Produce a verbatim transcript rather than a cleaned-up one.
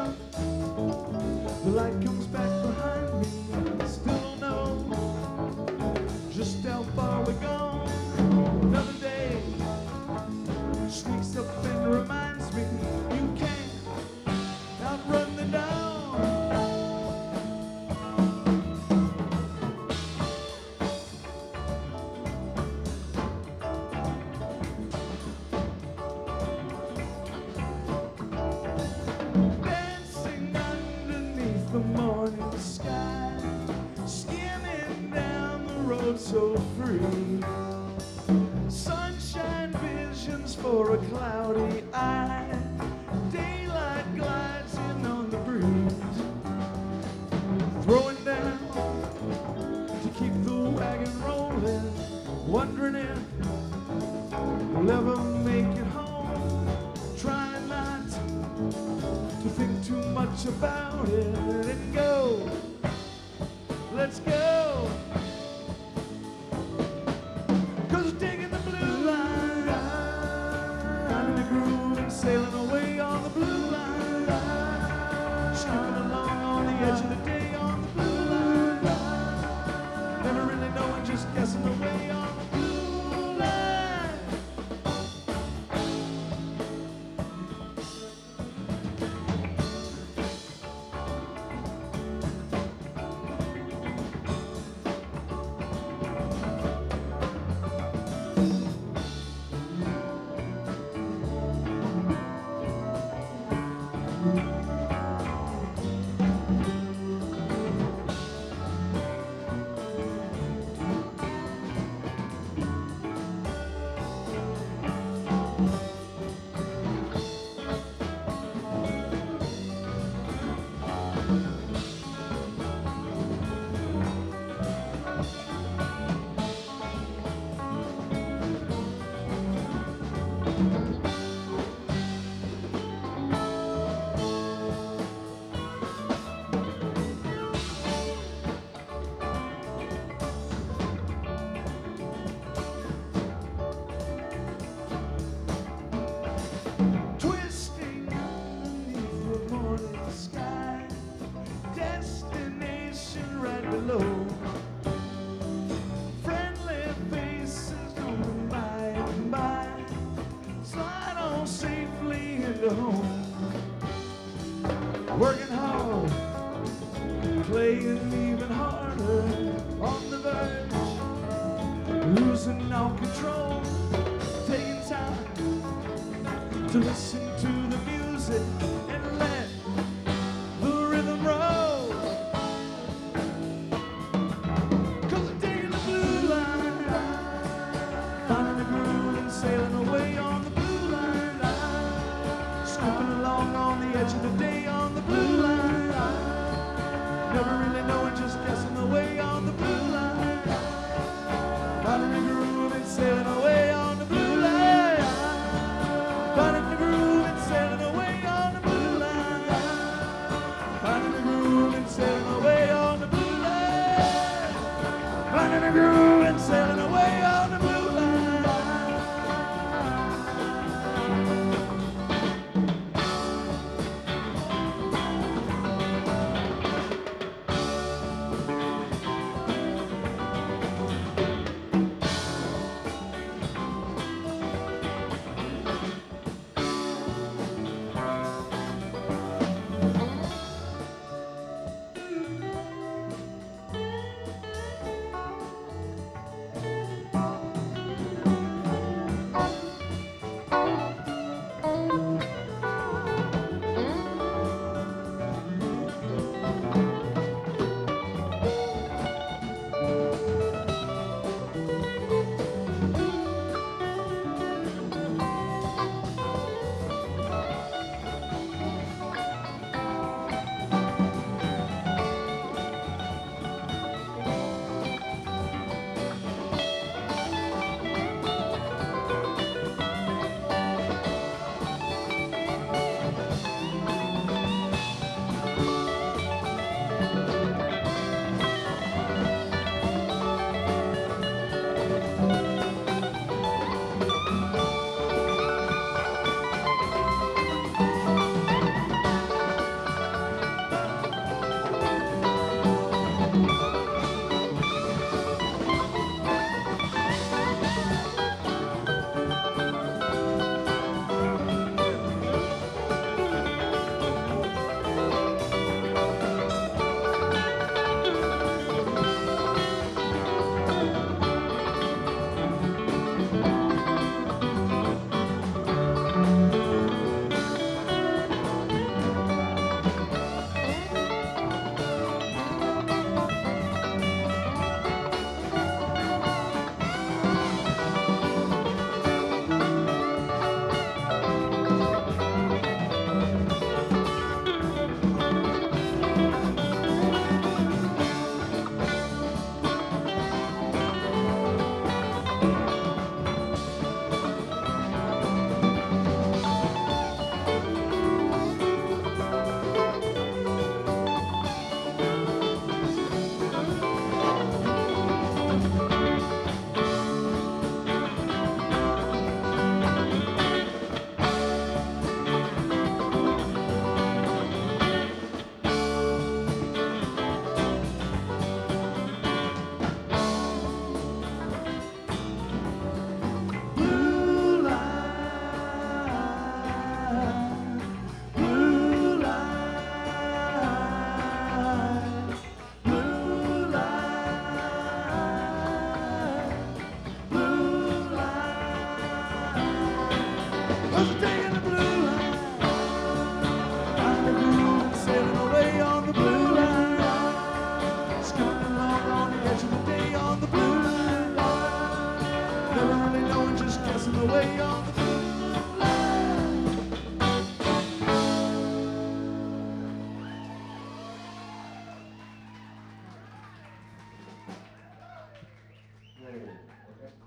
out. The light comes back behind me. Still don't know just how far we're gone. Another day sneaks up and reminds me you can't outrun the dawn. The morning sky, skimming down the road so free. Sunshine visions for a cloudy eye. Daylight glides in on the breeze, throwing down to keep the wagon rolling, wondering if we'll ever make it home. Trying not to think too much about it and go. Let's go. Cause we're taking the blue line, out in the groove and sailing away on the blue line, skipping along on the edge of the day on the blue line, never really knowing, just guessing away on the blue line. Friendly faces going by and by, slide on safely into home. Working hard, playing even harder, on the verge, losing all control, taking time to listen to the music and let the rhythm roll. Sailing away on the blue line, skipping along on the edge of the day on the blue line, never really knowing, just guessing away on the blue line, finding the groove and sailing away on the blue line, finding the groove and sailing away on the blue line, finding the groove and sailing away on the blue line, finding the groove and sailing away on the blue line. 'Cause the day